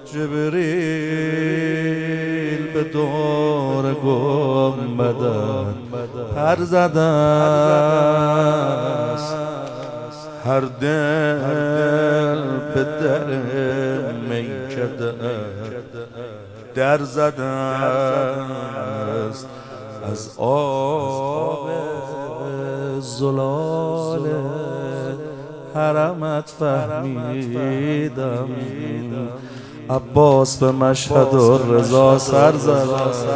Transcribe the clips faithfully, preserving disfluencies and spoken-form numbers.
جبریل به دور گنبدت پر زده است، هر دل به در میکده در زده است. از آب زلال حرمت فهمیدم عباس به مشهد و رضا سر زد.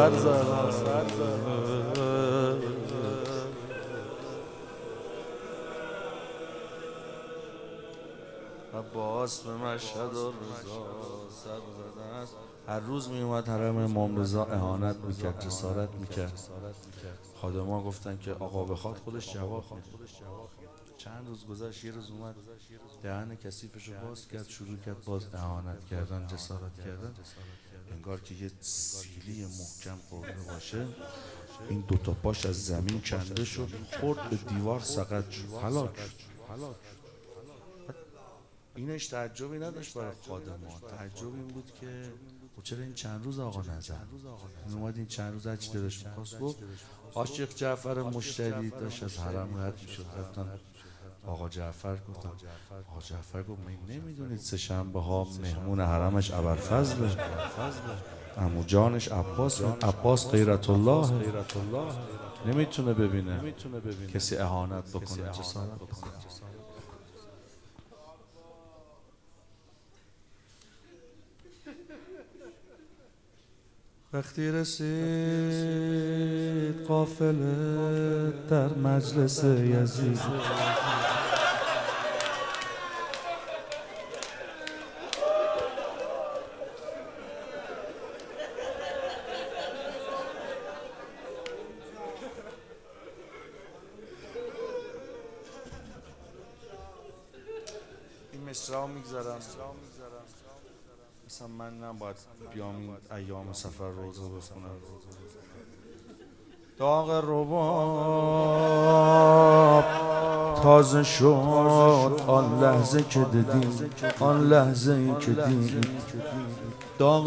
عباس به مشهد و رضا سر زده است. هر روز می اومد حرم امام رضا اهانت میکرد، جسارت میکرد. خادما گفتن که آقا بخواد خودش جواب میده. چند روز گذشت، یه روز اومد دهن کثیفشو باز کرد، شروع کرد باز اهانت کردن، جسارت کردن. انگار که یه سیلی محکم خورده باشه. این دوتا پاش از زمین کنده شد، خورد به دیوار، سقط شد، هلاک شد. اینش تعجبی نداشت برای خادما، تعجب این بود که چرا این چند روز آقا نزد. این اومد این چند روز هرچی دلش می‌خواست گفت. عاشق جعفر مشتری داشت از حرم رد می‌شد، رفتن آقا جعفر گفتن. آقا جعفر گفت من نمیدونید سه شنبه ها مهمون حرمش ابوالفضله، عمو جانش عباس، عباس غیرت الله نمیتونه ببینه کسی اهانت بکنه، جسارت بکنه. وقتی رسید قافله در مجلس یزید، این مصرع میگذارم مثلا من نباید بیام این ایام سفر روزه بخونم. داغ رباب تازه شد آن لحظه که دیدی، آن لحظه ای که دیدی. داغ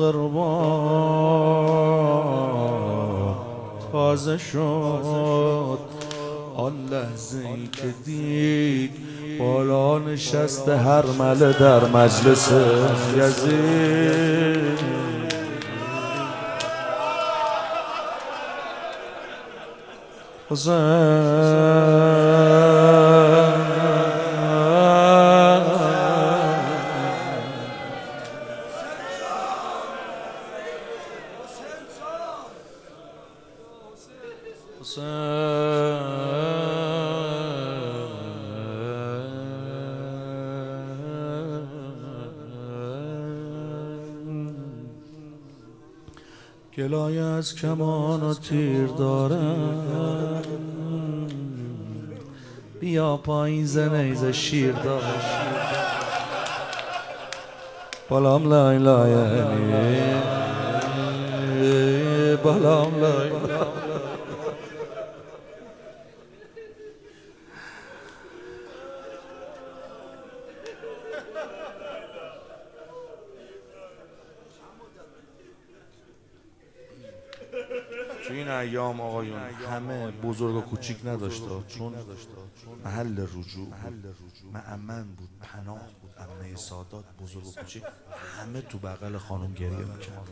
رباب تازه شد آن لحظه ای که دید، بالا نشست هر مله در مجلس یزید. گلایه از کمان و تیر دارم، بیا پاییزه نیزه شیر دارم. بالام لای لای علی، بالام لای لای. تو این ایام آقایون همه بزرگ و کوچیک نداشته، چون محل رجوع مأمن بود، پناه بود. عمه سادات بزرگ و کوچیک همه تو بغل خانم گریه میکردن،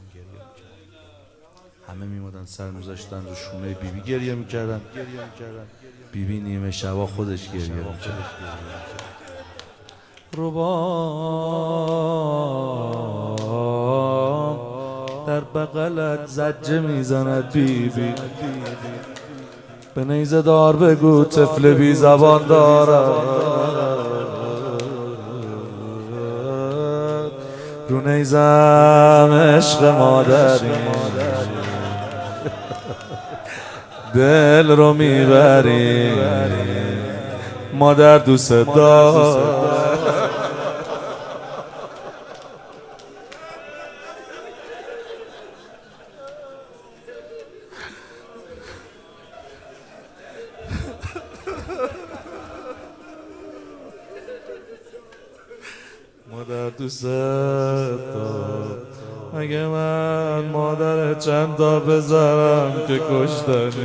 همه میمادن سر میذاشتن رو شونه بیبی گریه میکردن. بیبی نیمه شبا خودش گریه میکرد. رباب در بغلت زجه میزند بیبی، به نیزه دار بگو طفل بی زبان دارد. رو نیزم عشق مادری، دل رو میبری، مادر دوست دار. مادر دوست دار. اگه من مادر چند تا بذارم که کشتنی.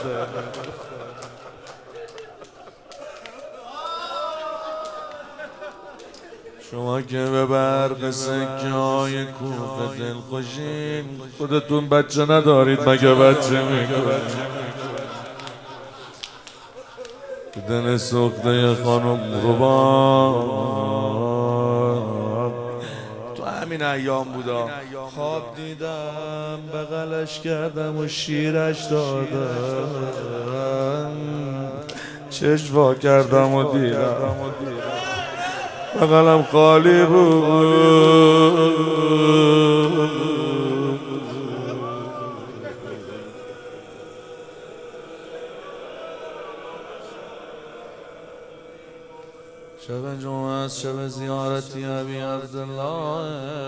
شما که به برق سکه های کوفه دل خوشین، خودتون بچه ندارید مگه بچه میکنید؟ دل سخته خانم قربان تو همین ایام بودا، خواب دیدم بغلش کردم و شیرش دادم، چشم وا کردم و دیدم بغلم خالی بود. شب جمعه است، شب زیارتی ابی عبدالله.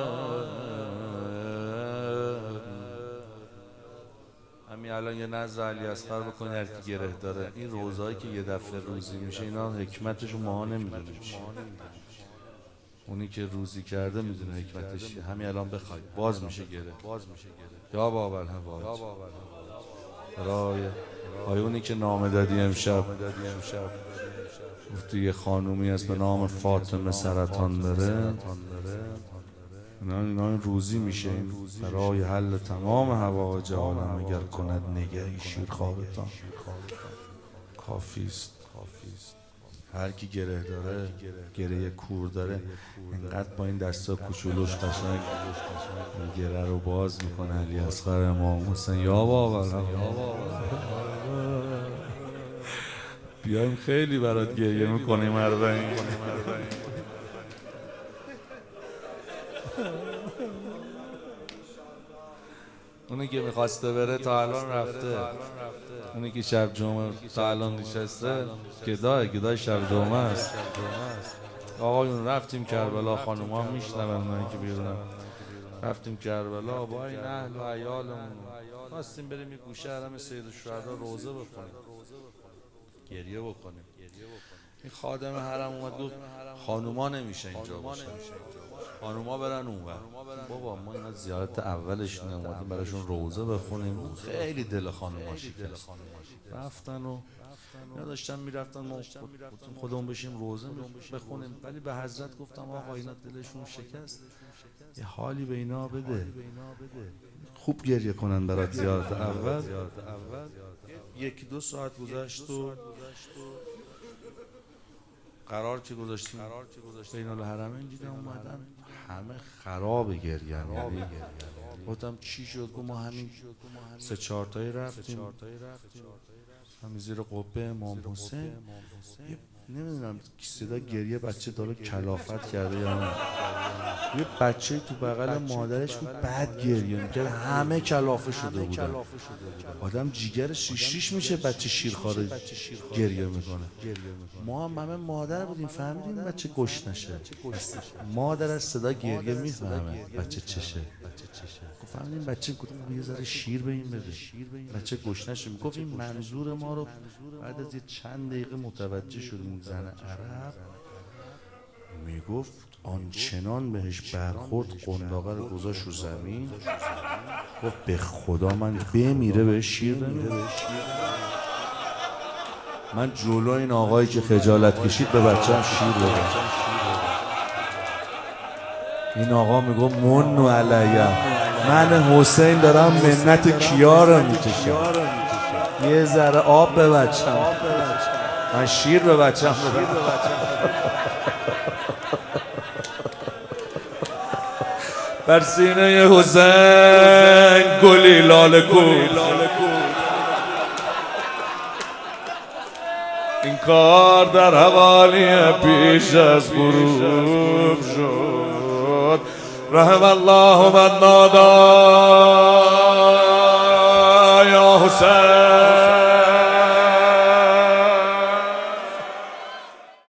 همین الان یه نظر علی اصغر بکنی هر کی گره داره. این روزایی که یه دفعه روزی میشه اینا حکمتشو ماها نمیدونیم چیه. اونی که روزی کرده میدونه حکمتش چیه. همین الان بخوای باز میشه گره، باز میشه گره. یا بابا الهوای رای های اونی که نامه دادی امشب گفتی یه خانومی هست به نام فاطمه سرطان داره، اینا روزی میشه. این برای حل تمام حوائج عالم اگر کند نگهی شیرخوابتان کافی است. هر کی گره داره، گره کور داره، اینقدر با این دستا کوچولوش قشنگ این گره رو باز میکنه. علی اصغر امام حسین یا بابا بیایم خیلی برات گریه میکنیم اربعین. اونی که میخواسته بره تا الان رفته، اونی که شب جمعه تا الان نشسته گداه گداه شب جمعه است. آقایون رفتیم کربلا، خانوما میشنون من که بیرونم، رفتیم کربلا با این اهل و عیالمون، خواستیم بریم یه گوشه حرم سید الشهدا روزه بخونیم، گریه بکنیم. این خادم حرم اومد گفت خانوما نمیشه اینجا باشه، خانوما برن اونور. بابا ما اینا زیارت اولشون اومدیم براشون روزه بخونیم، خیلی دل خانوما شکست. رفتن و اینا داشتن میرفتن، ما خودمون بشیم روزه بخونیم، ولی به حضرت گفتم آقا اینا دلشون شکست، یه حالی به اینا بده، خوب گریه کنن برات زیارت اول. یکی دو ساعت گذشت و قرار که گذاشتیم بین الحرمین دیدم اومدن همه خراب گریه. یعنی گفتم چی شد؟ گفت ما همین سه چهار تایی رفتیم همین زیر قبه امام حسین، نمیدونم صدا گریه بچه داره کلافت کرده یا نه، یه بچه تو بغل مادرش بود بعد گریه میکرد، همه کلافه شده بودن. آدم جیگرش ریش میشه بچه شیرخواره گریه میکنه. ما هم همه مادر بودیم فهمیدیم بچه گوش نشه، مادر از صدا گریه میفهمه بچه چشه. فهمیدیم بچه گفتم یه ذره شیر به این بده بچه گوش نشه. میگفت این منظور ما رو بعد از یه چند دقیقه متوجه شدیم. زن عرب میگفت آنچنان بهش برخورد قنداقه رو گذاشت رو زمین، گفت به خدا من بمیره بهش شیر نمیده. من جلو این آقایی که خجالت کشید به بچه‌م شیر دادم. این آقا میگفت منو علیه، من حسین دارم منت کیا رو میکشم، یه ذره آب به بچه‌م، من شیر به بچه‌م بدم. بر سینه حسین گلی لاله کن، این کار در حوالی پیش از غروب شد. رحم الله من نادا یا حسین.